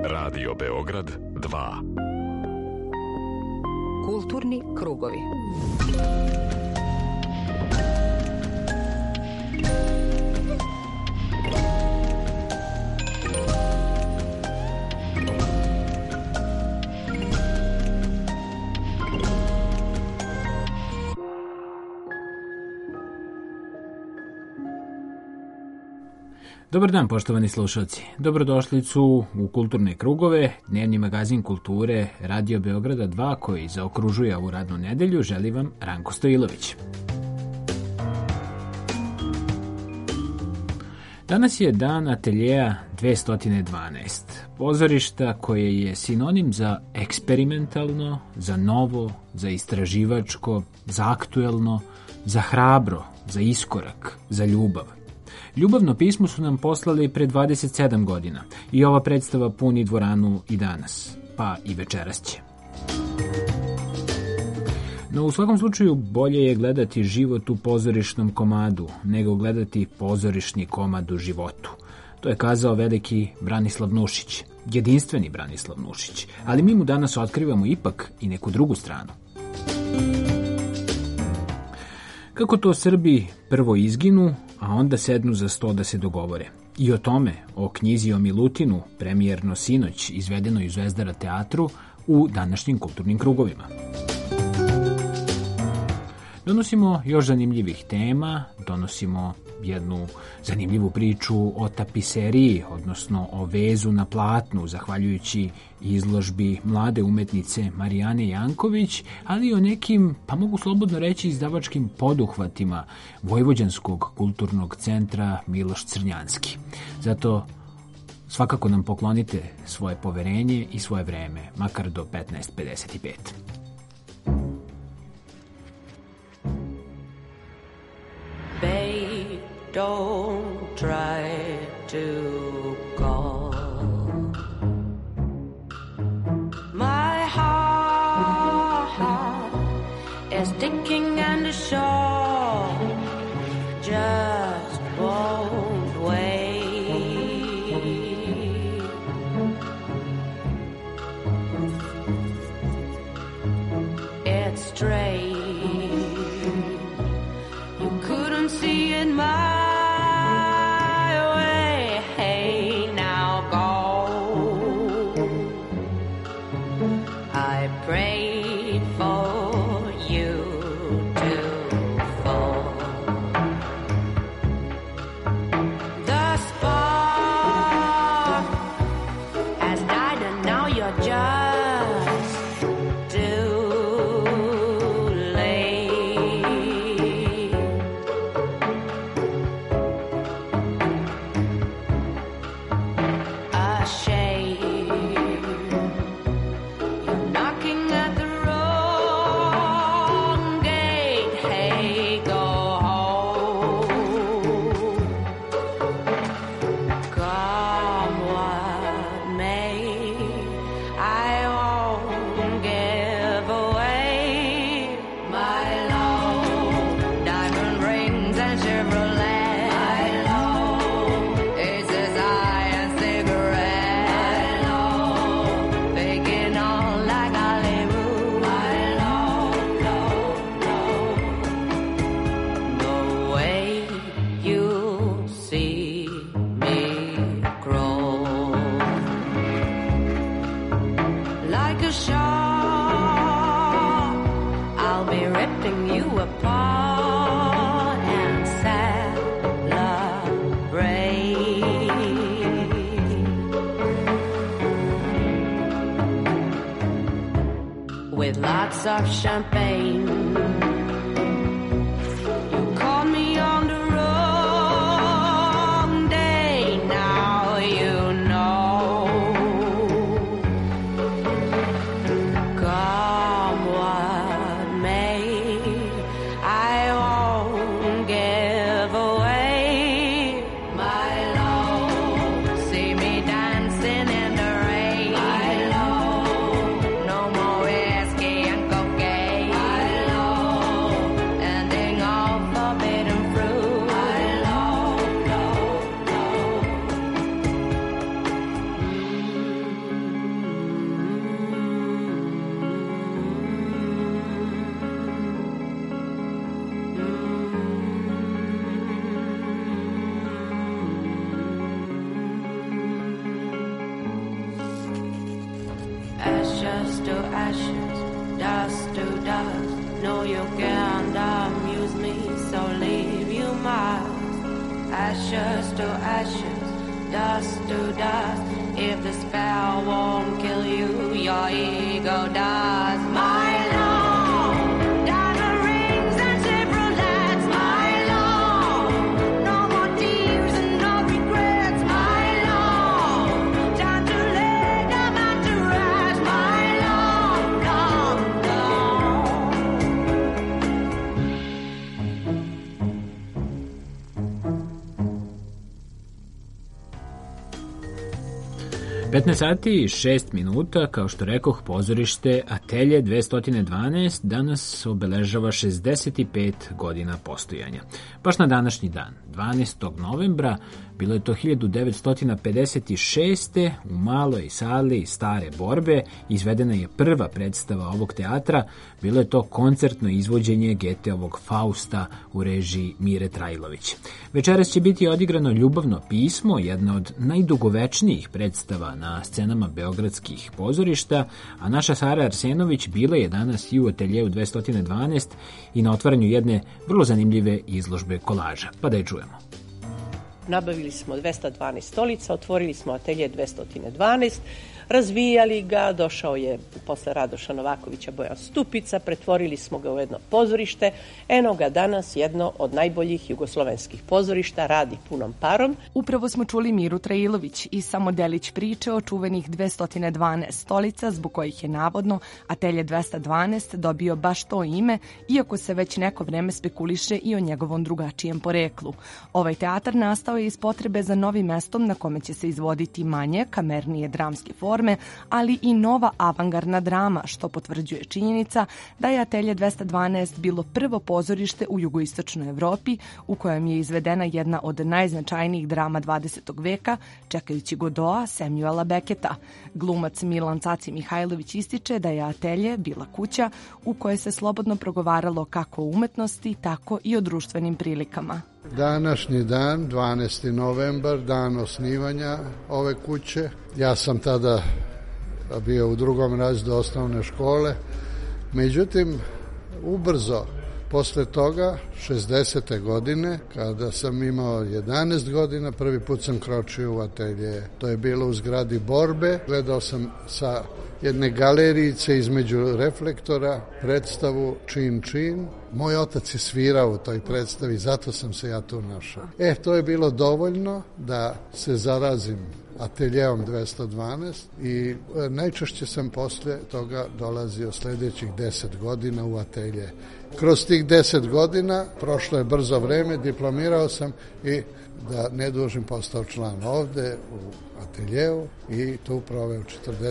Radio Beograd 2. Kulturni krugovi. Dobar dan, poštovani slušalci. Dobrodošli su u Kulturne krugove, dnevni magazin kulture Radio Beograda 2 koji zaokružuje ovu radnu nedelju. Želi vam Ranko Stojilović. Danas je dan ateljeja 212, pozorišta koje je sinonim za eksperimentalno, za novo, za istraživačko, za aktuelno, za hrabro, za iskorak, za ljubav. Ljubavno pismo su nam poslali pre 27 godina i ova predstava puni dvoranu i danas, pa i večeras će. No u svakom slučaju bolje je gledati život u pozorišnom komadu nego gledati pozorišni komad u životu. To je kazao veliki Branislav Nušić, jedinstveni Branislav Nušić, ali mi mu danas otkrivamo ipak i neku drugu stranu. Kako to Srbi prvo izginu, a onda sednu za sto da se dogovore. I o tome, o knjizi o Milutinu, premijerno sinoć izvedenoj u Zvezdara teatru, u današnjim kulturnim krugovima. Donosimo još zanimljivih tema, donosimo jednu zanimljivu priču o tapiseriji, odnosno o vezu na platnu, zahvaljujući izložbi mlade umetnice Marijane Janković, ali i o nekim, pa mogu slobodno reći, izdavačkim poduhvatima Vojvođanskog kulturnog centra Miloš Crnjanski. Zato svakako nam poklonite svoje poverenje i svoje vreme, makar do 15:55. Don't try to call. My heart is ticking and the show just won't wait. It's strange, you couldn't see it my of champagne. You called me on the wrong day. Now you know. Come what may, I won't give away my love. See me dancing in the rain. My love. No more whiskey and cocaine. My can't amuse me, so leave you miles. Ashes to ashes, dust to dust. If the spell won't kill you, your ego does. My love, diamond rings and Chevrolets. My love, no more tears and no regrets. My love, time to lay them out to rest. My love, long gone. 15 sati i 6 minuta, kao što rekoh, pozorište Atelje 212 danas obeležava 65 godina postojanja. Baš na današnji dan, 12. novembra, bilo je to 1956. u maloj sali Stare Borbe izvedena je prva predstava ovog teatra, bilo je to koncertno izvođenje Goetheovog Fausta u režiji Mire Trajlović. Večeras će biti odigrano Ljubavno pismo, jedna od najdugovečnijih predstava na scenama beogradskih pozorišta, a naša Sara Arsenović bila je danas i u Ateljeu 212 i na otvaranju jedne vrlo zanimljive izložbe kolaža. Pa da je čujemo. Nabavili smo 212 stolica, otvorili smo Atelje 212, razvijali ga, došao je posle Radoša Novakovića Bojan Stupica, pretvorili smo ga u jedno pozorište, eno ga danas jedno od najboljih jugoslovenskih pozorišta, radi punom parom. Upravo smo čuli Miru Trailović i samo delić priče o čuvenih 212 stolica, zbog kojih je navodno Atelje 212 dobio baš to ime, iako se već neko vreme spekuliše i o njegovom drugačijem poreklu. Ovaj teatar nastao je iz potrebe za novim mestom na kome će se izvoditi manje, kamernije dramske forme, ali i nova avangardna drama, što potvrđuje činjenica da je Atelje 212 bilo prvo pozorište u jugoistočnoj Evropi u kojem je izvedena jedna od najznačajnijih drama 20. veka, čekajući Godoa Samuela Becketa. Glumac Milan Caci Mihajlović ističe da je Atelje bila kuća u kojoj se slobodno progovaralo kako o umetnosti, tako i o društvenim prilikama. Današnji dan, 12. novembar, dan osnivanja ove kuće. Ja sam tada bio u drugom razredu osnovne škole. Međutim, ubrzo posle toga, 60. godine, kada sam imao 11 godina, prvi put sam kročio u Atelje. To je bilo u zgradi Borbe. Gledao sam sa jedne galerijice između reflektora predstavu Čin Čin. Moj otac je svirao u toj predstavi, zato sam se ja tu našao. To je bilo dovoljno da se zarazim Ateljeom 212 i najčešće sam posle toga dolazio sledećih 10 godina u Atelje. Kroz tih 10 godina prošlo je brzo vreme, diplomirao sam i da ne dužim postao član ovde u Ateljeu i tu proveo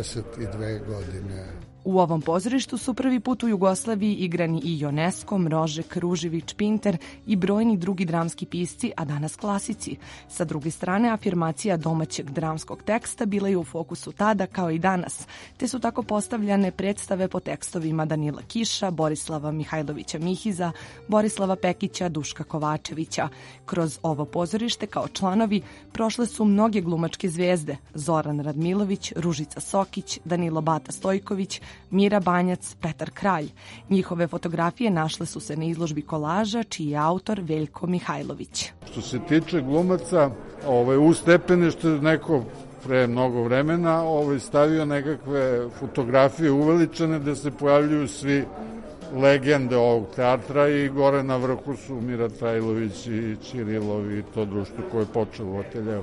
42 godine. U ovom pozorištu su prvi put u Jugoslaviji igrani i Ionesco, Mrožek, Ruživić, Pinter i brojni drugi dramski pisci, a danas klasici. Sa druge strane, afirmacija domaćeg dramskog teksta bila je u fokusu tada kao i danas, te su tako postavljane predstave po tekstovima Danila Kiša, Borislava Mihajlovića Mihiza, Borislava Pekića, Duška Kovačevića. Kroz ovo pozorište kao članovi prošle su mnoge glumačke zvezde: Zoran Radmilović, Ružica Sokić, Danilo Bata Stojković, Mira Banjac, Petar Kralj. Njihove fotografije našle su se na izložbi kolaža, čiji je autor Veljko Mihajlović. Što se tiče glumaca, u stepene što je neko pre mnogo vremena stavio nekakve fotografije uveličane da se pojavljuju svi legende ovog teatra i gore na vrhu su Mira Trajlović i Ćirilov i to društvo koje je počelo u Ateljeu.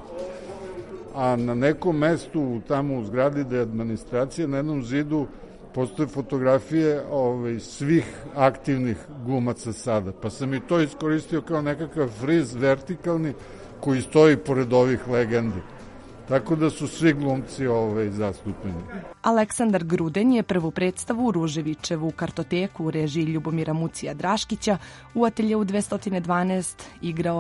A na nekom mestu tamo u zgradi da je administracija, na jednom zidu postoje fotografije svih aktivnih glumaca sada. Pa sam i to iskoristio kao nekakav friz vertikalni koji stoji pored ovih legendi. Tako da su svi glumci zastupljeni. Aleksandar Gruden je prvu predstavu u Ruževićevu kartoteku u režiji Ljubomira Mucija Draškića u Ateljeu 212 igrao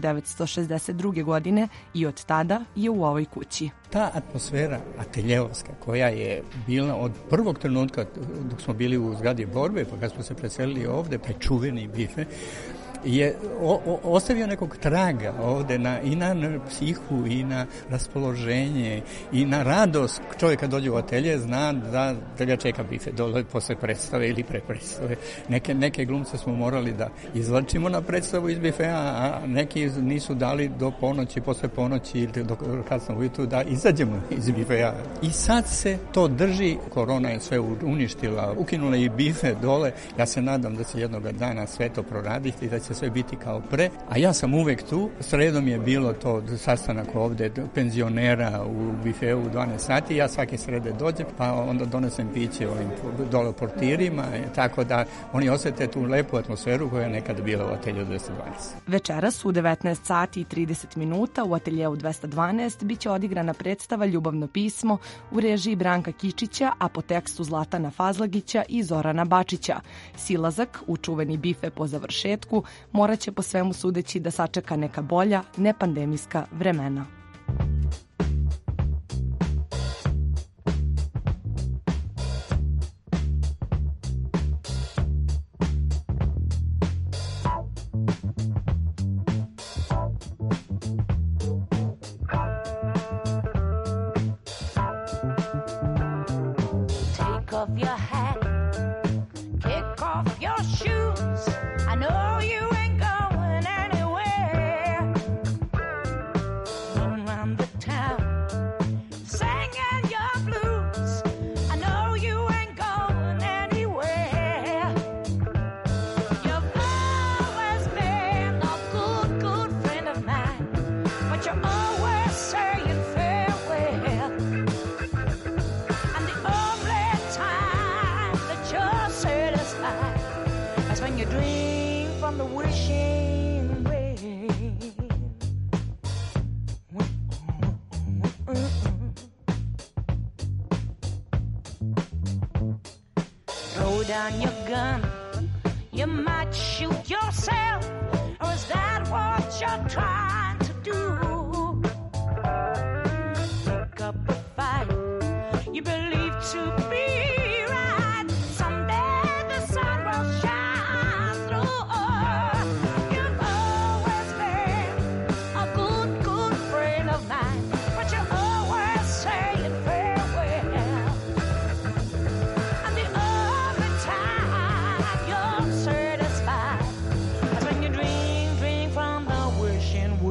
1962. godine i od tada je u ovoj kući. Ta atmosfera ateljevska koja je bila od prvog trenutka dok smo bili u zgradi Borbe, pa kad smo se preselili ovde, taj čuveni bife, je ostavio nekog traga ovde i na psihu i na raspoloženje i na radost. Čovjek kad dođe u atelje zna da ga čeka bife dole posle predstave ili pre predstave. Neke glumce smo morali da izvlačimo na predstavu iz bifea, a neki nisu dali do ponoći, posle ponoći ili do kasno ujutru da izađemo iz bifea. I sad se to drži, korona je sve uništila, ukinula i bife dole. Ja se nadam da će jednog dana sve to proraditi i da će sve biti kao pre, a ja sam uvek tu. Sredom je bilo to sastanak ovde penzionera u bifeu u 12 sati, ja svake srede dođem, pa onda donesem piće ovim dole portirima, tako da oni osete tu lepu atmosferu koja je nekada bila u atelju 212. Večeras u 19 sati i 30 minuta u ateljeu 212 biće odigrana predstava Ljubavno pismo u režiji Branka Kičića, a po tekstu Zlatana Fazlagića i Zorana Bačića. Silazak u čuveni bife po završetku morat će po svemu sudeći da sačeka neka bolja, nepandemijska vremena. Take off your hat, kick off your shoes. I know you ain't going anywhere. Run around the town, singing your blues. I know you ain't going anywhere. You've always been a good, good friend of mine, but you're always saying farewell. And the only time that you're satisfied is when you drink from the wishing well. Throw down your gun, you might shoot yourself, or is that what you're trying to do? Pick up a fight you believe to be right. Someday the sun will shine through. You've always been a good, good friend of mine, but you're always saying farewell. And the only time you're satisfied is when you drink from the wishing well.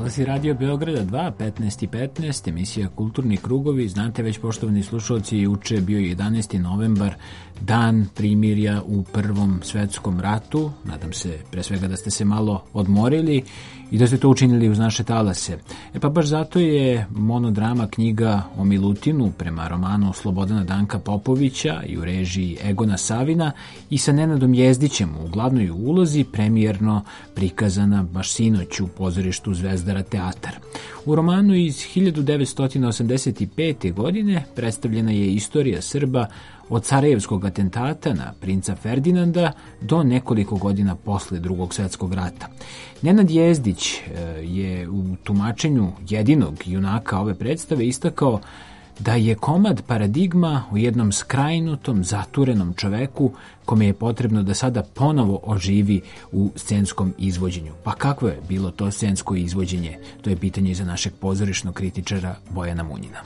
Talas je Radio Beograda 2, 15:15, emisija Kulturni krugovi. Znate već, poštovani slušalci, juče je bio 11. novembar, dan primirja u Prvom svetskom ratu. Nadam se pre svega da ste se malo odmorili i da ste to učinili uz naše talase. Pa baš zato je monodrama Knjiga o Milutinu prema romanu Slobodana Danka Popovića i u režiji Egona Savina i sa Nenadom Jezdićem u glavnoj ulozi premijerno prikazana baš sinoć u pozorištu Zvezdara teatar. U romanu iz 1985. godine predstavljena je istorija Srba od Sarajevskog atentata na princa Ferdinanda do nekoliko godina posle Drugog svetskog rata. Nenad Jezdić je u tumačenju jedinog junaka ove predstave istakao da je komad paradigma o jednom skrajnutom, zaturenom čoveku kome je potrebno da sada ponovo oživi u scenskom izvođenju. Pa kakvo je bilo to scensko izvođenje? To je pitanje za našeg pozorišnog kritičara Bojana Munjina.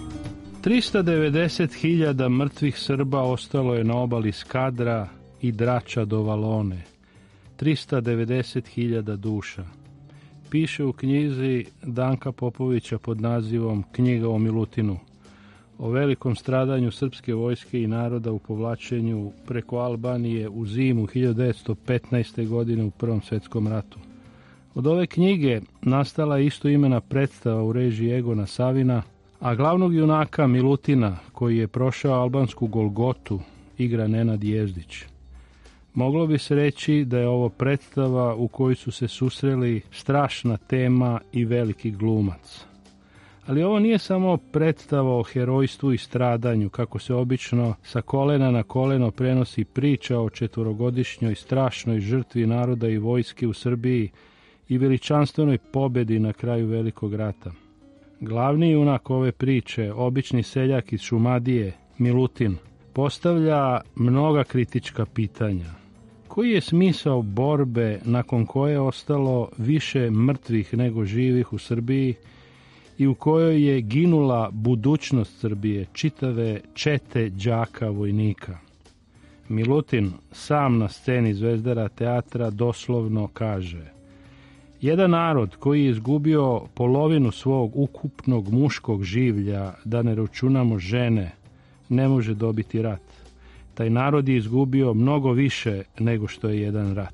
390.000 mrtvih Srba ostalo je na obali Skadra i Drača do Valone. 390.000 duša. Piše u knjizi Danka Popovića pod nazivom Knjiga o Milutinu, o velikom stradanju srpske vojske i naroda u povlačenju preko Albanije u zimu 1915. godine u Prvom svetskom ratu. Od ove knjige nastala je istoimena predstava u režiji Egona Savina, a glavnog junaka Milutina, koji je prošao albansku Golgotu, igra Nenad Jezdić. Moglo bi se reći da je ovo predstava u kojoj su se susreli strašna tema i veliki glumac. Ali ovo nije samo predstava o herojstvu i stradanju, kako se obično sa kolena na koleno prenosi priča o 4-godišnjoj strašnoj žrtvi naroda i vojske u Srbiji i veličanstvenoj pobedi na kraju Velikog rata. Glavni junak ove priče, obični seljak iz Šumadije, Milutin, postavlja mnoga kritička pitanja. Koji je smisao borbe nakon koje je ostalo više mrtvih nego živih u Srbiji i u kojoj je ginula budućnost Srbije, čitave čete đaka vojnika? Milutin sam na sceni Zvezdara teatra doslovno kaže: jedan narod koji je izgubio polovinu svog ukupnog muškog življa, da ne računamo žene, ne može dobiti rat. Taj narod je izgubio mnogo više nego što je jedan rat.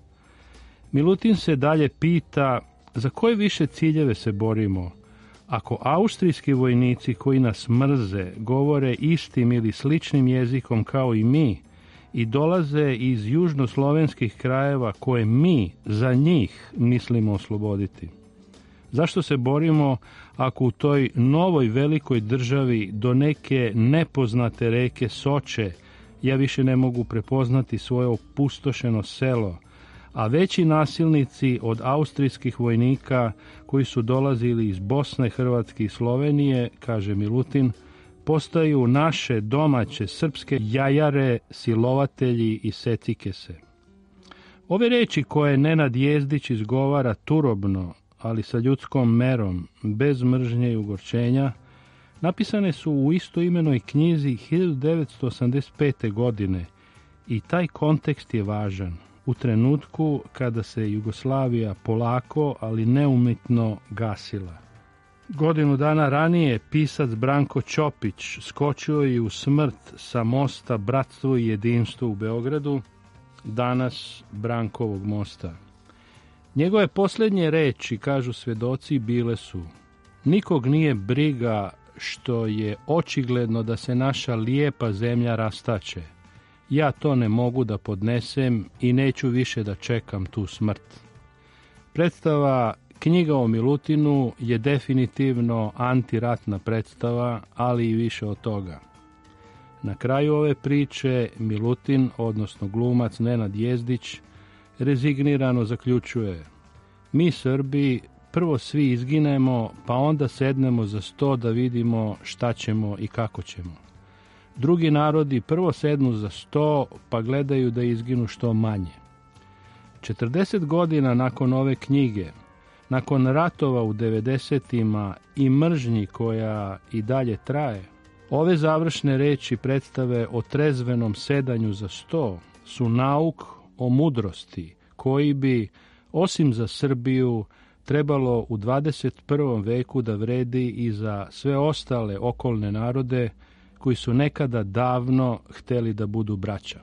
Milutin se dalje pita za koje više ciljeve se borimo. Ako austrijski vojnici koji nas mrze govore istim ili sličnim jezikom kao i mi i dolaze iz južnoslovenskih krajeva koje mi za njih mislimo osloboditi, zašto se borimo ako u toj novoj velikoj državi do neke nepoznate reke Soče ja više ne mogu prepoznati svoje opustošeno selo, a veći nasilnici od austrijskih vojnika koji su dolazili iz Bosne, Hrvatske i Slovenije, kaže Milutin, postaju naše domaće srpske jajare, silovatelji i secikese. Ove reči koje Nenad Jezdić izgovara turobno, ali sa ljudskom merom, bez mržnje i ugorčenja, napisane su u istoimenoj knjizi 1985. godine i taj kontekst je važan u trenutku kada se Jugoslavija polako, ali neumitno gasila. Godinu dana ranije pisac Branko Ćopić skočio je u smrt sa mosta Bratstvo i jedinstvo u Beogradu, danas Brankovog mosta. Njegove posljednje reči, kažu svedoci, bile su: nikog nije briga što je očigledno da se naša lijepa zemlja rastače. Ja to ne mogu da podnesem i neću više da čekam tu smrt. Predstava Knjiga o Milutinu je definitivno antiratna predstava, ali i više od toga. Na kraju ove priče Milutin, odnosno glumac Nenad Jezdić, rezignirano zaključuje: mi Srbi prvo svi izginemo, pa onda sednemo za sto da vidimo šta ćemo i kako ćemo. Drugi narodi prvo sednu za sto, pa gledaju da izginu što manje. 40 godina nakon ove knjige, nakon ratova u 90-ima i mržnji koja i dalje traje, ove završne reči predstave o trezvenom sedanju za sto su nauk o mudrosti koji bi, osim za Srbiju, trebalo u 21. veku da vredi i za sve ostale okolne narode koji su nekada davno hteli da budu braća.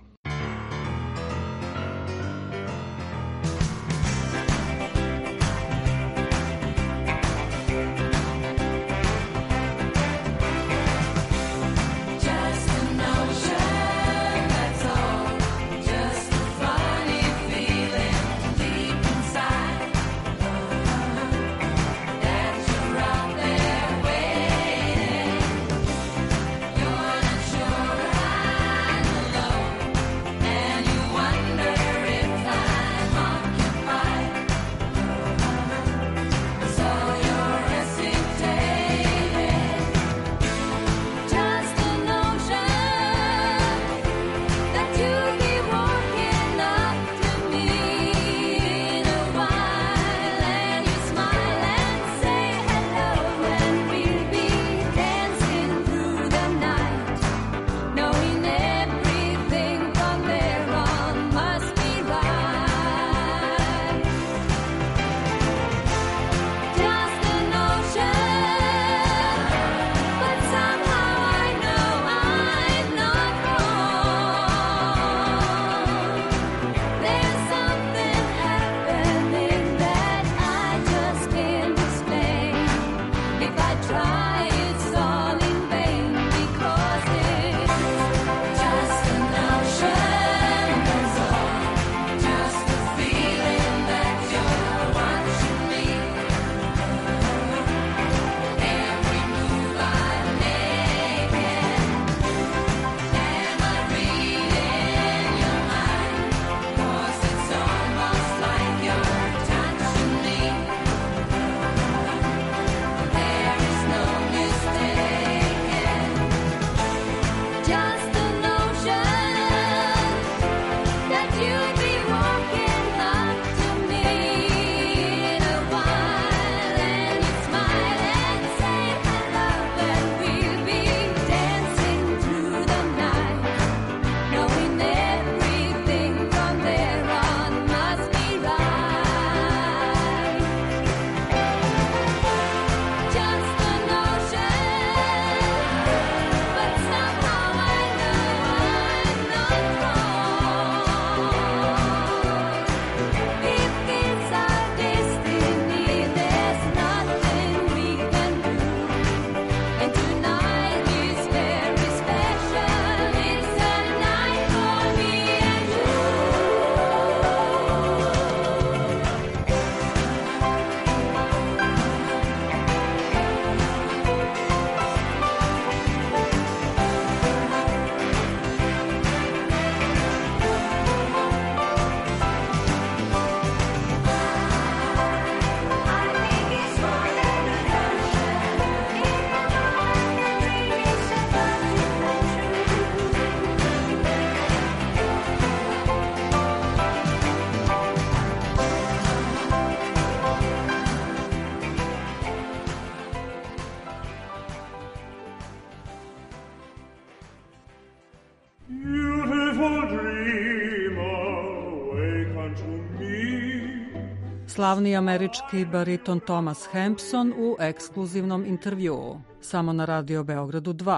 Slavni američki bariton Thomas Hampson u ekskluzivnom intervjuu, samo na Radio Beogradu 2.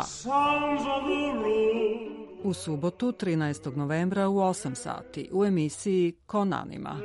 U subotu, 13. novembra u 8 sati, u emisiji Konanima.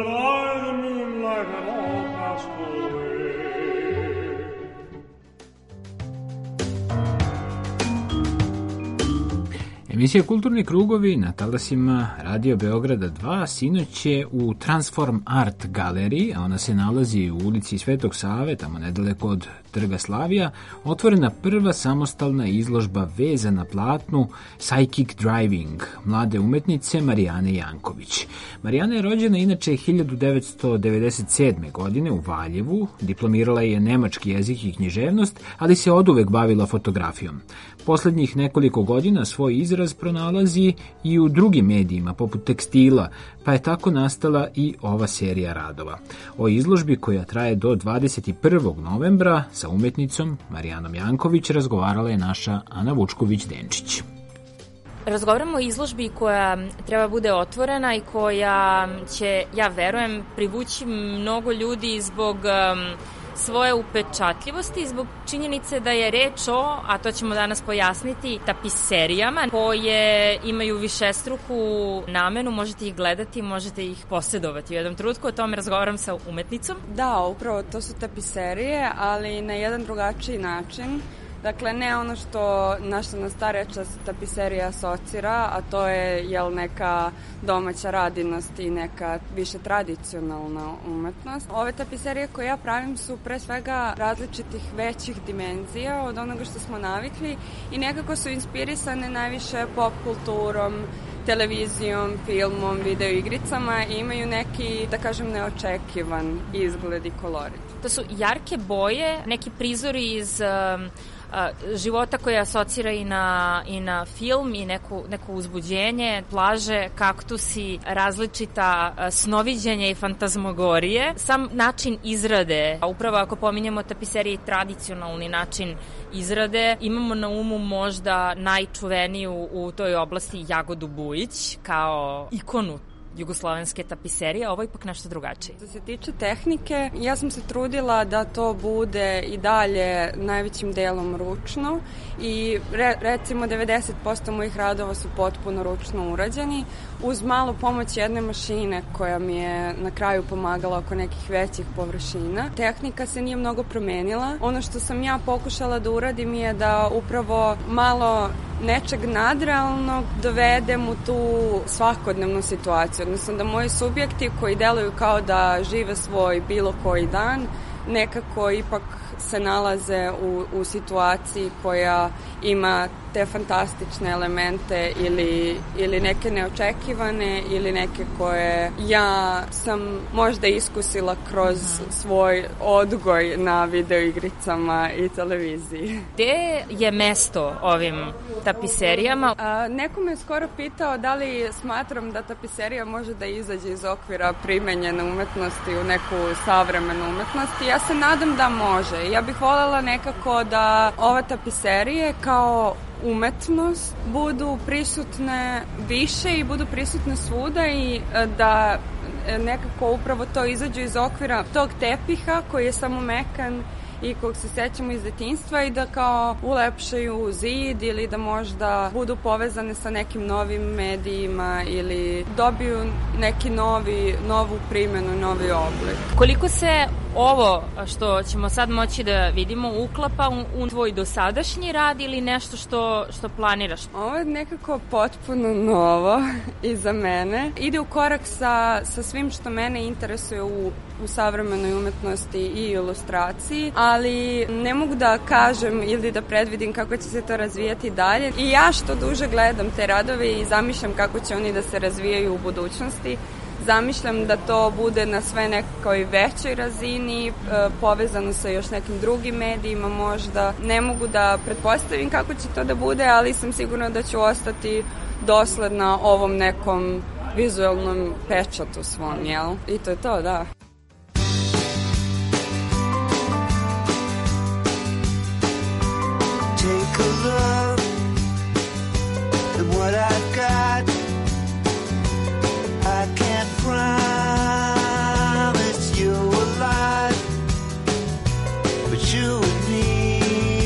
Emisija Kulturni krugovi na talasima Radio Beograda 2 sinoć je u Transform Art galeriji, a ona se nalazi u ulici Svetog Save, tamo nedaleko od Trga Slavija, otvorena prva samostalna izložba veza na platnu Psychic Driving, mlade umetnice Marijane Janković. Marijana je rođena inače 1997. godine u Valjevu, diplomirala je nemački jezik i književnost, ali se oduvek bavila fotografijom. Poslednjih nekoliko godina svoj izraz pronalazi i u drugim medijima, poput tekstila, pa je tako nastala i ova serija radova. O izložbi koja traje do 21. novembra sa umetnicom Marijanom Janković razgovarala je naša Ana Vučković-Denčić. Razgovaramo o izložbi koja treba bude otvorena i koja će, ja verujem, privući mnogo ljudi zbog svoje upečatljivosti, zbog činjenice da je reč o, a to ćemo danas pojasniti, tapiserijama koje imaju višestruku namenu, možete ih gledati, možete ih posjedovati u jednom trenutku. O tome razgovaram sa umetnicom. Da, upravo to su tapiserije, ali na jedan drugačiji način. Dakle, ne ono na što nas ta reč tapiserija asocira, a to je neka domaća radinost i neka više tradicionalna umetnost. Ove tapiserije koje ja pravim su pre svega različitih većih dimenzija od onoga što smo navikli i nekako su inspirisane najviše pop kulturom, televizijom, filmom, videoigricama i imaju neki, da kažem, neočekivan izgled i kolorit. To su jarke boje, neki prizori iz života koje asocira i na film i neko uzbuđenje, plaže, kaktusi, različita snoviđenja i fantazmogorije. Sam način izrade, a upravo ako pominjemo tapiserije i tradicionalni način izrade, imamo na umu možda najčuveniju u toj oblasti Jagodu Bujić kao ikonu jugoslovenske tapiserije, ovo je ipak nešto drugačije. Što se tiče tehnike, ja sam se trudila da to bude i dalje najvećim delom ručno i recimo 90% mojih radova su potpuno ručno urađeni uz malu pomoć jedne mašine koja mi je na kraju pomagala oko nekih većih površina. Tehnika se nije mnogo promenila. Ono što sam ja pokušala da uradim je da upravo malo nečeg nadrealnog dovedem u tu svakodnevnu situaciju. Odnosno da moji subjekti koji deluju kao da žive svoj bilo koji dan, nekako ipak se nalaze u situaciji koja ima te fantastične elemente ili neke neočekivane ili neke koje ja sam možda iskusila kroz svoj odgoj na videoigricama i televiziji. Gde je mesto ovim tapiserijama? Neko me skoro pitao da li smatram da tapiserija može da izađe iz okvira primenjene umetnosti u neku savremenu umetnost. Ja se nadam da može. Ja bih voljela nekako da ova tapiserije kao umetnost budu prisutne više i budu prisutne svuda i da nekako upravo to izađu iz okvira tog tepiha koji je samo mekan i kog se sećamo iz detinjstva i da kao ulepšaju zid ili da možda budu povezane sa nekim novim medijima ili dobiju neki novu primjenu, novi oblik. Koliko se ovo što ćemo sad moći da vidimo uklapa u tvoj dosadašnji rad ili nešto što planiraš? Ovo je nekako potpuno novo i za mene. Ide u korak sa svim što mene interesuje u savremenoj umetnosti i ilustraciji, ali ne mogu da kažem ili da predvidim kako će se to razvijati dalje. I ja što duže gledam te radove i zamišljam kako će oni da se razvijaju u budućnosti, zamišljam da to bude na sve nekoj većoj razini, povezano sa još nekim drugim medijima možda. Ne mogu da pretpostavim kako će to da bude, ali sam sigurna da ću ostati dosledna ovom nekom vizualnom pečatu svom, jel? I to je to, da. Take a look at what I've got. I can't promise you a lot, but you and me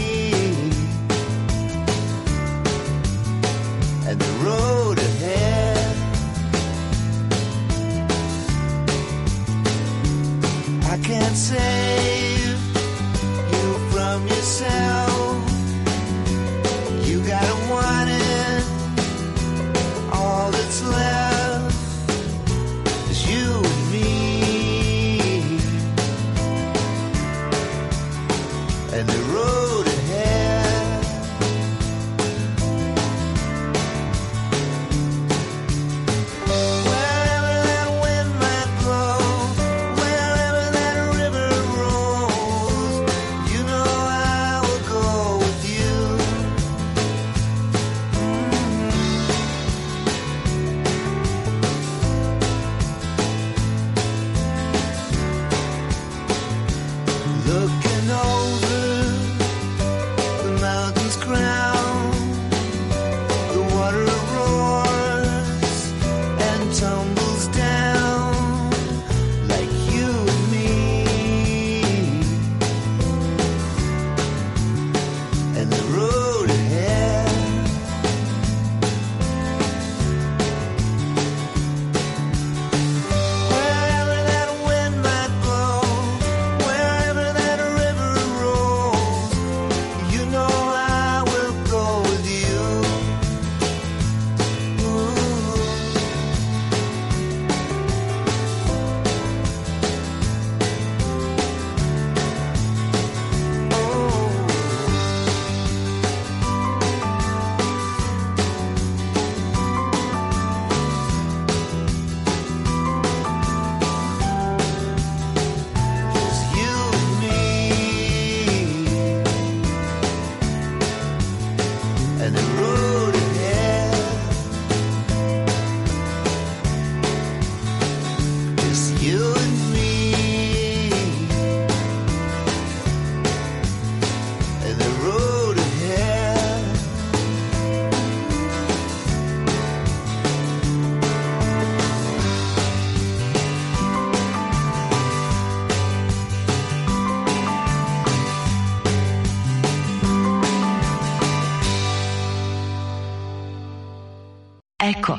and the road ahead. I can't save you from yourself. You gotta want it. All that's left is you and me and the road ahead. Wherever that wind might blow, wherever that river rolls, you and me, and the road ahead. Eko.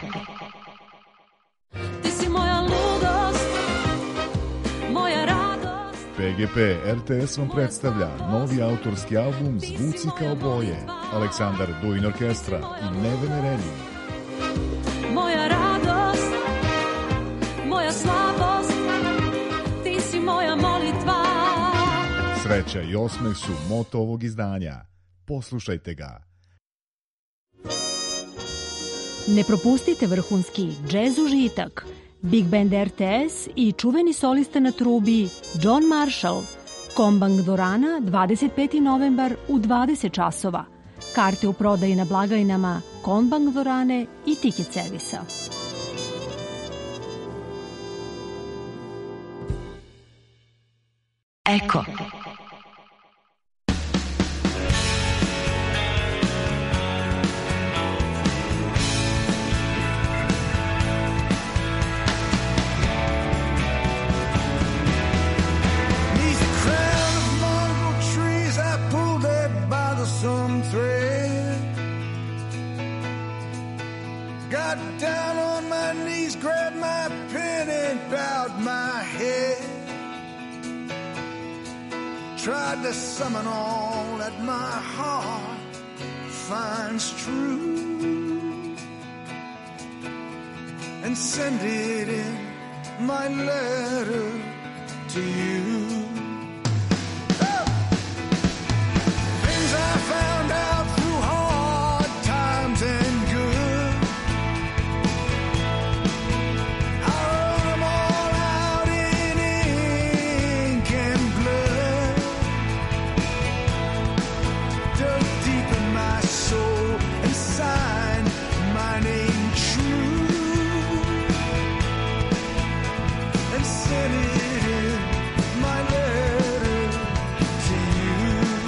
Ti si moja ludost, moja radost. PGP RTS vam predstavlja novi autorski album Zvuci kao boje, Aleksandar Duin Orkestra i Nevene Renin. Moja radost, moja slabost, ti si moja molitva. Sreća i osmeh su moto ovog izdanja. Poslušajte ga. Ne propustite vrhunski džez užitak, Big Band RTS i čuveni solista na trubi John Marshall. Kombang dvorana 25. novembar u 20 časova. Karte u prodaji na blagajnama Kombang dvorane i Tiket servisa. Eko. Got down on my knees, grabbed my pen and bowed my head. Tried to summon all that my heart finds true and send it in my letter to you. Things I found out through hard times and good, I wrote them all out in ink and blood, dug deep in my soul and signed my name true and sent it in my letter to you.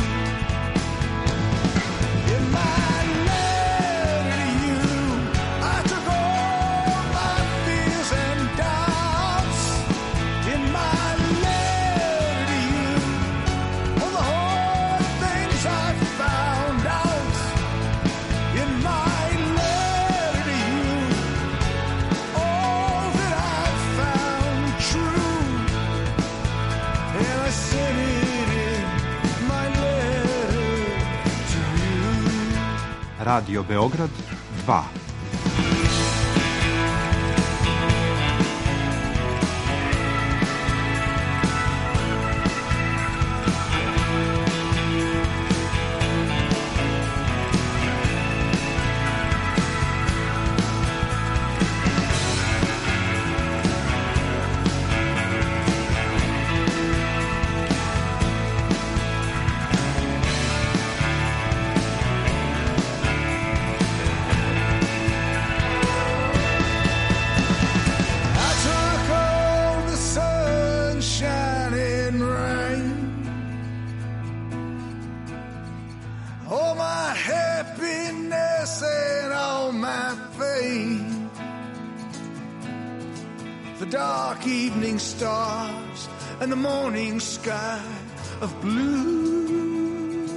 In my letter to you, I took all my fears and doubts. In my letter to you, all the hard things I found out. In my letter to you, all that I found true, and I sent it in my letter to you. Radio Beograd 2. I took all the sunshine and rain, all my happiness and all my pain, the dark evening stars and the morning sky of blue,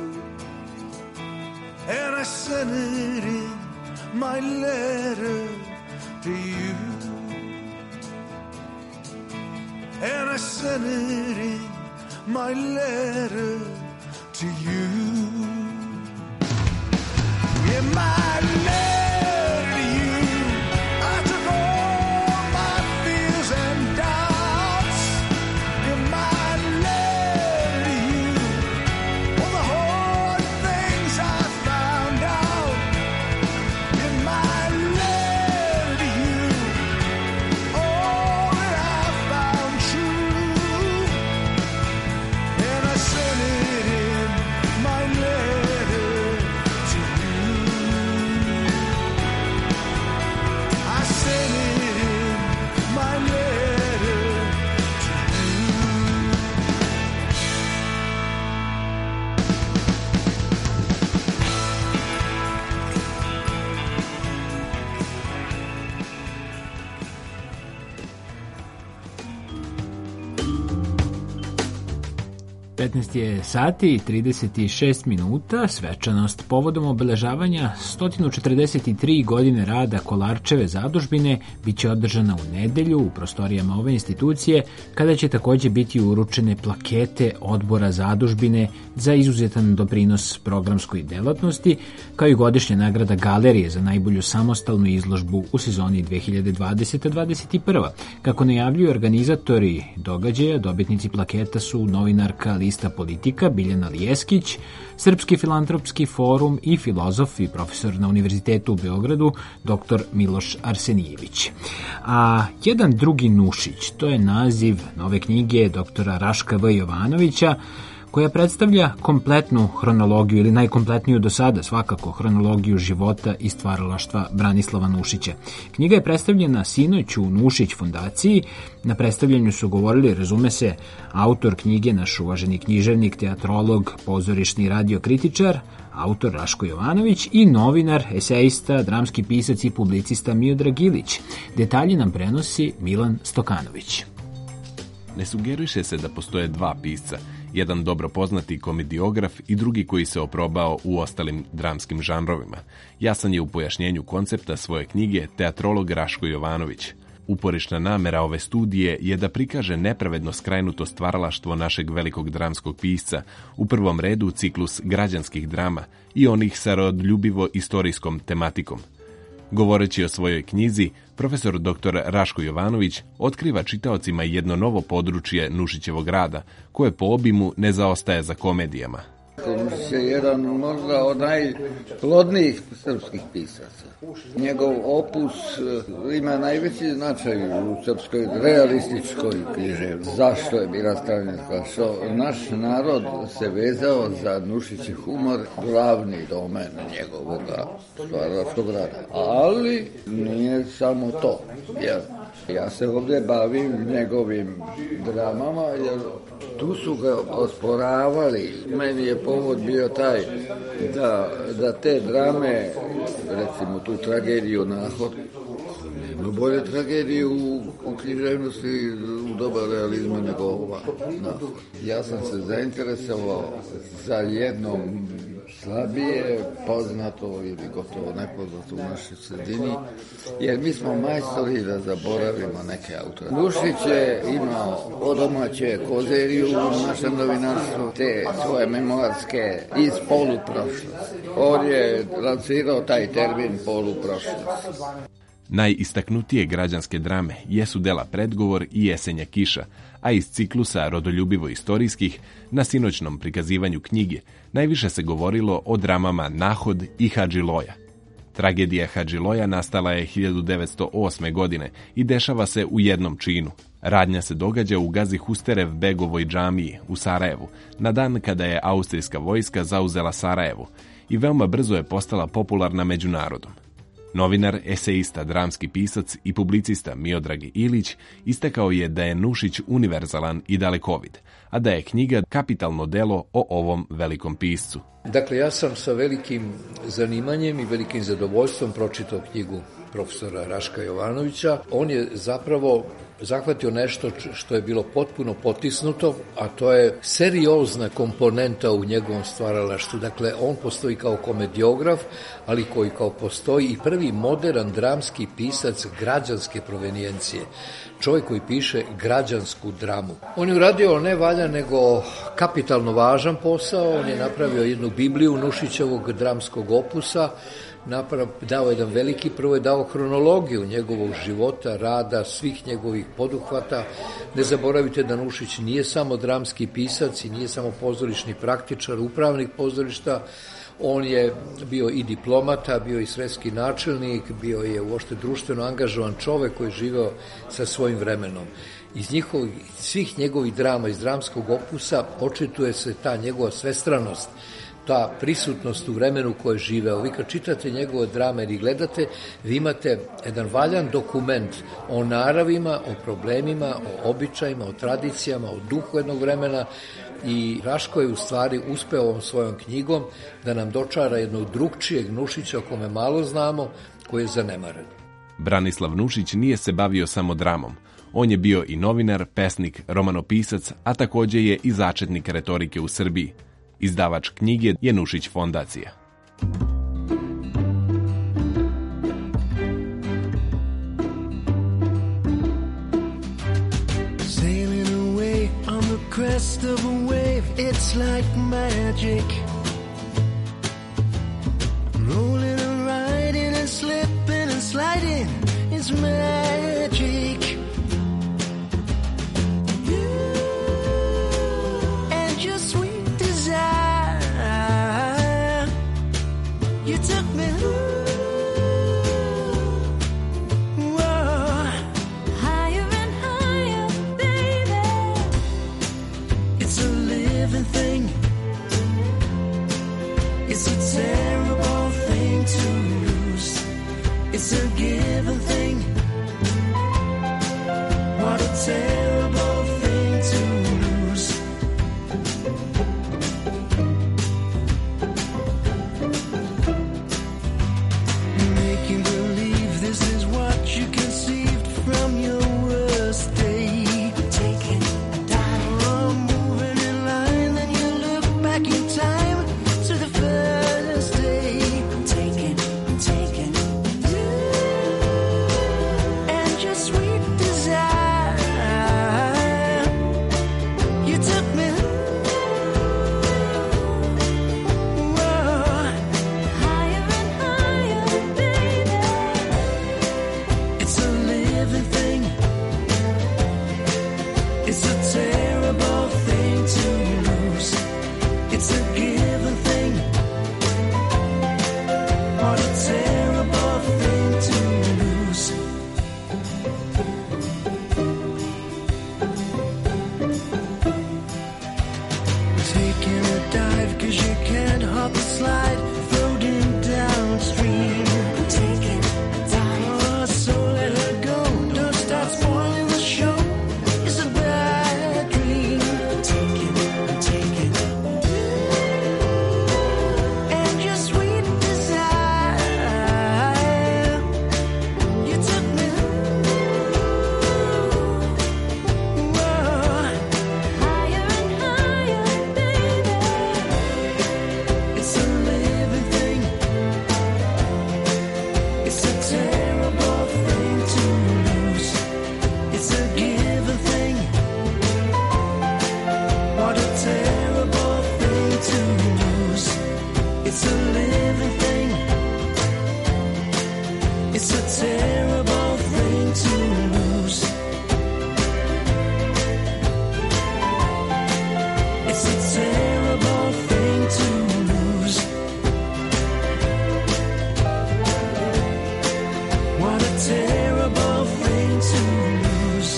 and I sent it in my letter to you. And I sent it in my letter to you. In my letter to you, I took all my fears and doubts. In my letter to you, all the hard things I found out. In my letter to you, all that I found true, and I sent it in my letter to you. 15 je sati i 36 minuta, svečanost povodom obeležavanja 143 godine rada Kolarčeve zadužbine biće održana u nedelju u prostorijama ove institucije, kada će takođe biti uručene plakete odbora zadužbine za izuzetan doprinos programskoj delatnosti, kao i godišnja nagrada galerije za najbolju samostalnu izložbu u sezoni 2020-2021. Kako najavljuju organizatori događaja, dobitnici plaketa su novinarka Lista Politika Biljana Lijeskić, Srpski filantropski forum i filozof i profesor na Univerzitetu u Beogradu dr. Miloš Arsenijević. A jedan drugi Nušić, to je naziv nove knjige doktora Raška V. Jovanovića, koja predstavlja kompletnu hronologiju ili najkompletniju do sada svakako hronologiju života i stvaralaštva Branislava Nušića. Knjiga je predstavljena sinoć u Nušić fondaciji. Na predstavljanju su govorili, razume se, autor knjige, naš uvaženi književnik, teatrolog, pozorišni i radiokritičar, autor Raško Jovanović i novinar, esejista, dramski pisac i publicista Miodrag Ilić. Detalje nam prenosi Milan Stokanović. Ne sugeriše se da postoje dva pisca, jedan dobro poznati komediograf i drugi koji se oprobao u ostalim dramskim žanrovima. Jasan je u pojašnjenju koncepta svoje knjige teatrolog Raško Jovanović. Uporišna namera ove studije je da prikaže nepravedno skrajnuto stvaralaštvo našeg velikog dramskog pisca, u prvom redu ciklus građanskih drama i onih sa rodljubivo-istorijskom tematikom. Govoreći o svojoj knjizi, profesor dr. Raško Jovanović otkriva čitaocima jedno novo područje Nušićevog rada, koje po obimu ne zaostaje za komedijama. Nušić je jedan možda od najplodnijih srpskih pisaca. Njegov opus ima najveći značaj u srpskoj realističkoj književnosti. Zašto je bila stavljenska? Što naš narod se vezao za Nušićev humor, glavni domen njegovog stvaralačkog rada. Ali nije samo to. Ja se ovdje bavim njegovim dramama, jer tu su ga osporavali. Meni je povod bio taj da te drame, recimo tu tragediju Nahod, nema bolje tragediju u književnosti u doba realizma nego ova Nahod. Ja sam se zainteresovao za jednom slabije poznato ili gotovo nepoznato u našoj sredini, jer mi smo majstori da zaboravimo neke autore. Nušić je imao odomaće kozeriju u našem novinarstvu, te svoje memoarske iz poluprošlosti. On je lancirao taj termin poluprošlost. Najistaknutije građanske drame jesu dela Predgovor i Jesenja kiša, a iz ciklusa rodoljubivo-istorijskih na sinoćnom prikazivanju knjige najviše se govorilo o dramama Nahod i Hadžiloja. Tragedija Hadžiloja nastala je 1908. godine i dešava se u jednom činu. Radnja se događa u Gazi Husterev begovoj džamiji u Sarajevu, na dan kada je austrijska vojska zauzela Sarajevo i veoma brzo je postala popularna među narodom. Novinar, esejista, dramski pisac i publicista Miodrag Ilić istakao je da je Nušić univerzalan i dalekovid, a da je knjiga kapitalno delo o ovom velikom piscu. Dakle, ja sam sa velikim zanimanjem i velikim zadovoljstvom pročitao knjigu profesora Raška Jovanovića. On je zapravo zahvatio nešto što je bilo potpuno potisnuto, a to je seriozna komponenta u njegovom stvaralaštvu. Dakle, on postoji kao komediograf, ali koji kao postoji i prvi modern dramski pisac građanske provenijencije. Čovjek koji piše građansku dramu. On je uradio ne valja nego kapitalno važan posao. On je napravio jednu Bibliju Nušićevog dramskog opusa, dao jedan veliki, prvo je dao hronologiju njegovog života, rada, svih njegovih poduhvata. Ne zaboravite da Nušić nije samo dramski pisac i nije samo pozorišni praktičar, upravnik pozorišta. On je bio i diplomata, bio i sredski načelnik, bio je uopšte društveno angažovan čovek koji je živeo sa svojim vremenom. Iz svih njegovih drama, iz dramskog opusa, očituje se ta njegova svestranost, ta prisutnost u vremenu koje je živeo. Vi kad čitate njegove drame ili gledate, vi imate jedan valjan dokument o naravima, o problemima, o običajima, o tradicijama, o duhu jednog vremena, i Raško je u stvari uspeo ovom svojom knjigom da nam dočara jednog drugčijeg Nušića o kome malo znamo, koji je zanemaren. Branislav Nušić nije se bavio samo dramom. On je bio i novinar, pesnik, romanopisac, a takođe je i začetnik retorike u Srbiji. Izdavač knjige je Nušić fondacija. Sailing away on the crest of a wave, it's like magic. Rolling and riding and slipping and sliding, it's magic. You and your sweet desire, you took me Higher and higher, baby. It's a living thing. It's a terrible thing to lose. It's a given thing. What a terrible thing to lose. Making believe this is what you conceived from your worst day. Taking a dive, moving in line, then you look back in time to the first day. I'm taking you and your sweet desire. You took me Higher and higher, baby. It's a living thing. It's a terrible thing to lose. It's a given thing. What a terrible thing to lose. Taking a dive 'cause you can't hop a slide, floating downstream. Taking a dive. Oh, so let her go. Don't start spoiling the show. It's a bad dream. Taking and your sweet desire. You took me Higher and higher, baby. It's a living thing. It's a terrible thing to lose. It's a given thing. What a terrible thing to lose. It's a living thing. It's a terrible thing to lose. It's a terrible thing to lose. What a terrible thing to lose.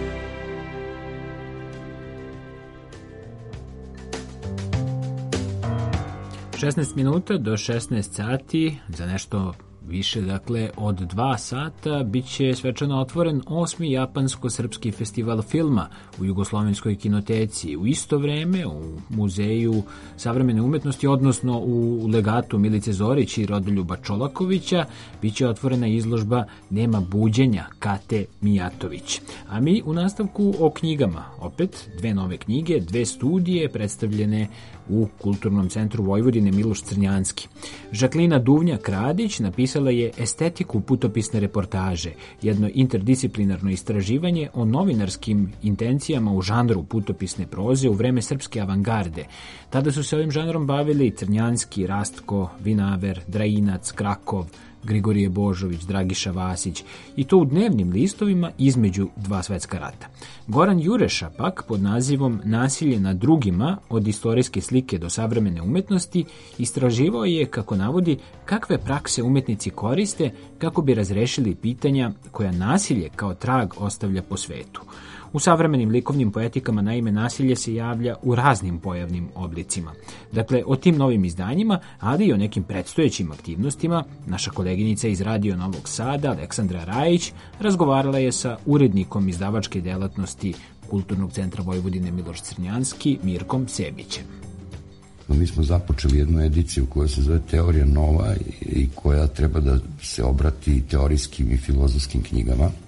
16 minuta do 16 sati, za nešto više, dakle, od 2 sata, bit će svečano otvoren 8. japansko-srpski festival filma u Jugoslovenskoj kinoteci. U isto vreme u Muzeju savremene umetnosti, odnosno u legatu Milice Zorić i Rodoljuba Čolakovića, bit će otvorena izložba Nema buđenja Kate Mijatović. A mi u nastavku o knjigama. Opet 2 nove knjige, 2 studije predstavljene u Kulturnom centru Vojvodine Miloš Crnjanski. Žaklina Duvnjak-Radić napisala je Estetiku putopisne reportaže, jedno interdisciplinarno istraživanje o novinarskim intencijama u žanru putopisne proze u vreme srpske avangarde. Tada su se ovim žanrom bavili Crnjanski, Rastko, Vinaver, Drainac, Krakov, Grigorije Božović, Dragiša Vasić, i to u dnevnim listovima između 2 svetska rata. Goran Jureša pak pod nazivom Nasilje nad drugima, od istorijske slike do savremene umetnosti, istraživao je, kako navodi, kakve prakse umetnici koriste kako bi razrešili pitanja koja nasilje kao trag ostavlja po svetu. U savremenim likovnim poetikama, naime, nasilje se javlja u raznim pojavnim oblicima. Dakle, o tim novim izdanjima, ali i o nekim predstojećim aktivnostima, naša koleginica iz Radio Novog Sada, Aleksandra Rajić, razgovarala je sa urednikom izdavačke delatnosti Kulturnog centra Vojvodine Miloš Crnjanski, Mirkom Sebićem. Mi smo započeli jednu ediciju koja se zove Teorija nova i koja treba da se obrati teorijskim i filozofskim knjigama.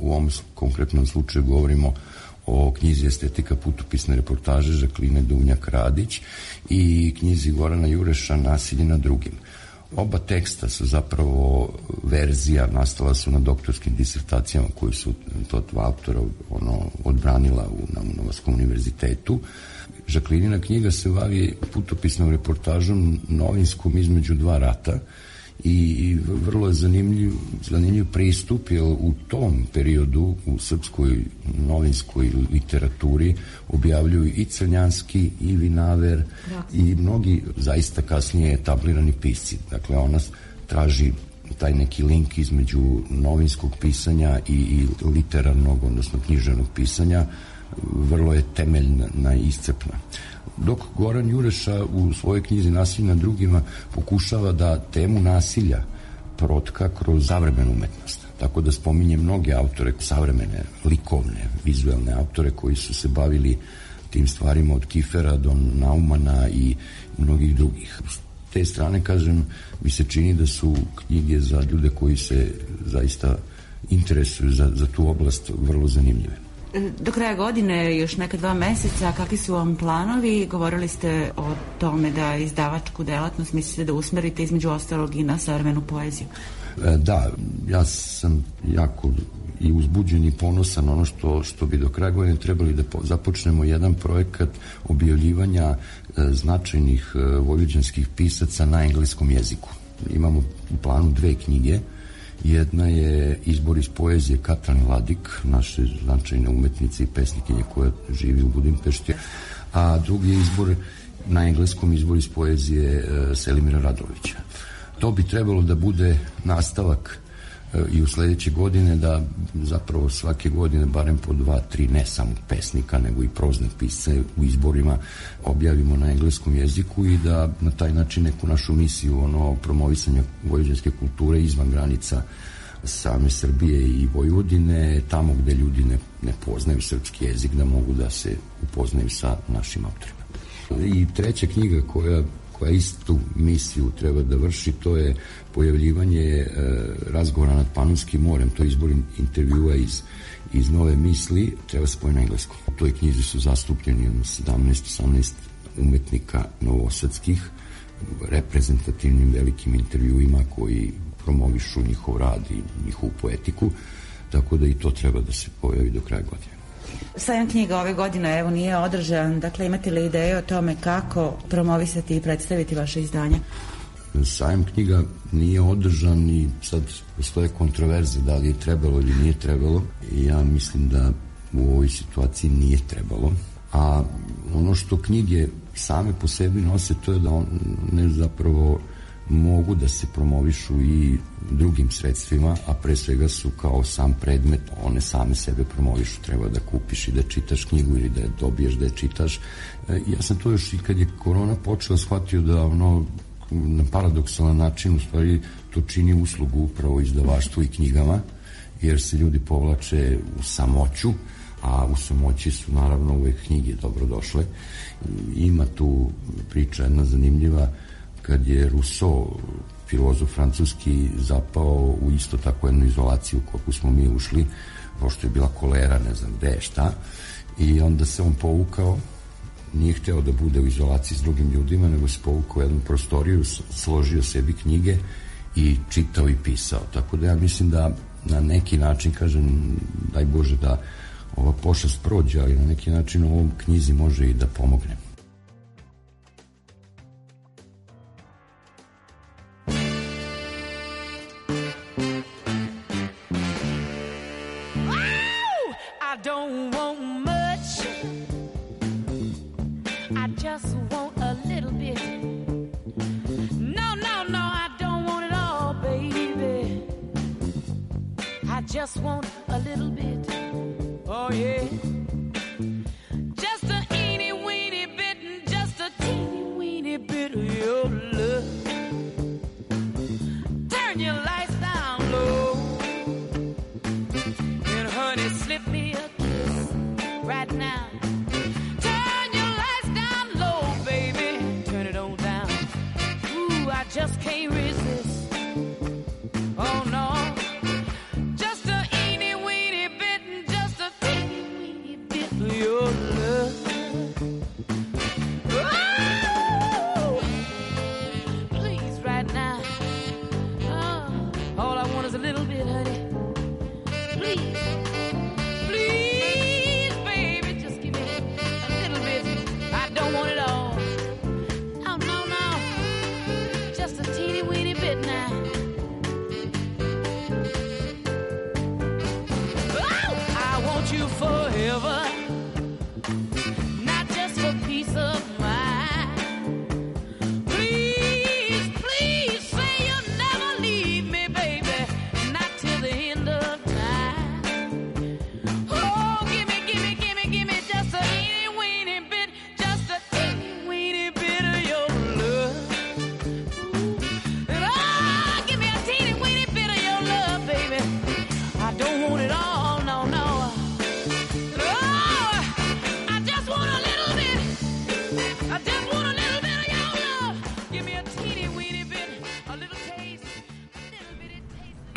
U ovom konkretnom slučaju govorimo o knjizi Estetika putopisne reportaže Žakline Duvnjak-Radić i knjizi Gorana Jureša Nasilje nad drugim. Oba teksta su zapravo verzija, nastala su na doktorskim disertacijama koji su to dva autora odbranila na Novosadskom univerzitetu. Žaklinina knjiga se bavi putopisnom reportažom novinskom između dva rata i vrlo je zanimljiv pristup, jer u tom periodu u srpskoj novinskoj literaturi objavljuju i Crnjanski i Vinaver i mnogi zaista kasnije etablirani pisci. Dakle, ona traži taj neki link između novinskog pisanja i literarnog, odnosno književnog pisanja, vrlo je temeljna i iscrpna. Dok Goran Jureša u svojoj knjizi Nasilje nad drugima pokušava da temu nasilja protka kroz savremenu umetnost. Tako da spominje mnoge autore, savremene, likovne, vizuelne autore koji su se bavili tim stvarima od Kifera do Naumana i mnogih drugih. S te strane, kažem, mi se čini da su knjige za ljude koji se zaista interesuju za tu oblast vrlo zanimljive. Do kraja godine, još neka 2 meseca, kakvi su vam planovi? Govorili ste o tome da izdavačku delatnost mislite da usmerite između ostalog i na savremenu poeziju. Da, ja sam jako i uzbuđen i ponosan ono što bi do kraja godine trebali da započnemo jedan projekat objavljivanja značajnih vojvođanskih pisaca na engleskom jeziku. Imamo u planu 2 knjige. Jedna je izbor iz poezije Katrane Ladik, naše značajne umetnice i pesnikinje koja živi u Budimpešti, a drugi je izbor na engleskom, izbor iz poezije Selimira Radovića. To bi trebalo da bude nastavak i u sledeće godine, da zapravo svake godine barem po 2-3 ne samo pesnika nego i prozne pisce u izborima objavimo na engleskom jeziku i da na taj način neku našu misiju promovisanja vojvođanske kulture izvan granica same Srbije i Vojvodine, tamo gde ljudi ne poznaju srpski jezik, da mogu da se upoznaju sa našim autorima. I treća knjiga koja istu misiju treba da vrši, to je pojavljivanje razgovora nad Panonskim morem, to je izbor intervjua iz Nove misli, treba se pojavi na engleskom. U toj knjizi su zastupljeni 17-18 umetnika novosadskih, reprezentativnim velikim intervjuima koji promovišu njihov rad i njihovu poetiku, tako da i to treba da se pojavi do kraja godine. Sajam knjiga ove godine, evo, nije održan, dakle imate li ideje o tome kako promovisati i predstaviti vaše izdanje? Sajam knjiga nije održan i sad postoje kontroverze da li je trebalo ili nije trebalo i ja mislim da u ovoj situaciji nije trebalo. A ono što knjige same po sebi nose, to je da one zapravo mogu da se promovišu i drugim sredstvima, a pre svega su kao sam predmet, one same sebe promovišu, treba da kupiš i da čitaš knjigu ili da je dobiješ da je čitaš. Ja sam to još i kad je korona počela shvatio da na paradoksalan način u stvari to čini uslugu upravo izdavaštvu i knjigama, jer se ljudi povlače u samoću, a u samoći su naravno uvek knjige dobrodošle. Ima tu priča jedna zanimljiva, kad je Rousseau, filozof francuski, zapao u isto tako jednu izolaciju koliko smo mi ušli, pošto je bila kolera, ne znam gde, šta, i onda se on povukao, nije hteo da bude u izolaciji s drugim ljudima, nego se povukao u jednu prostoriju, složio sebi knjige i čitao i pisao. Tako da ja mislim da na neki način, kažem, daj Bože da ova pošast prođe, ali na neki način ovom knjizi može i da pomogne. Just want a little bit. No, I don't want it all, baby. I just want a little bit. Oh, yeah. Just a eeny weeny bit and just a teeny weeny bit of your love. Turn your lights down low. And honey, slip me a kiss right now. Just can't resist. Oh no, just a eeny weeny bit.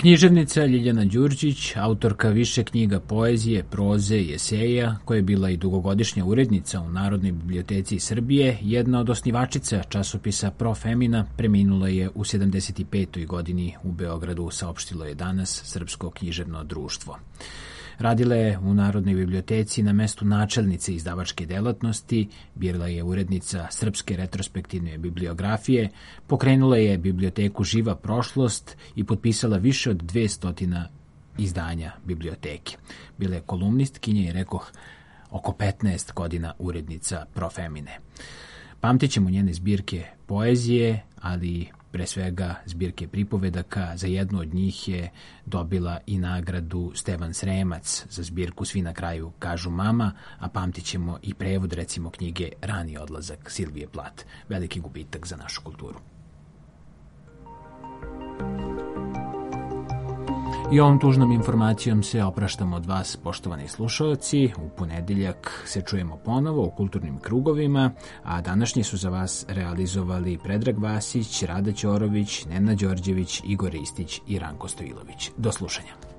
Književnica Ljiljana Đurđić, autorka više knjiga poezije, proze i eseja, koja je bila i dugogodišnja urednica u Narodnoj biblioteci Srbije, jedna od osnivačica časopisa Pro Femina, preminula je u 75. godini u Beogradu, saopštilo je danas Srpsko književno društvo. Radila je u Narodnoj biblioteci na mestu načelnice izdavačke delatnosti, bila je urednica Srpske retrospektivne bibliografije, pokrenula je biblioteku Živa prošlost i potpisala više od 200 izdanja biblioteke. Bila je kolumnistkinja i rekoh oko 15 godina urednica Pro Femine. Pamtit ćemo njene zbirke poezije, ali pre svega zbirke pripovedaka. Za jednu od njih je dobila i nagradu Stevan Sremac za zbirku Svi na kraju kažu mama, a pamtit ćemo i prevod recimo knjige Rani odlazak Silvije Plat. Veliki gubitak za našu kulturu. I ovom tužnom informacijom se opraštamo od vas, poštovani slušalci. U ponedeljak se čujemo ponovo u kulturnim krugovima, a današnji su za vas realizovali Predrag Vasić, Rada Ćorović, Nena Đorđević, Igor Ristić i Ranko Stojilović. Do slušanja.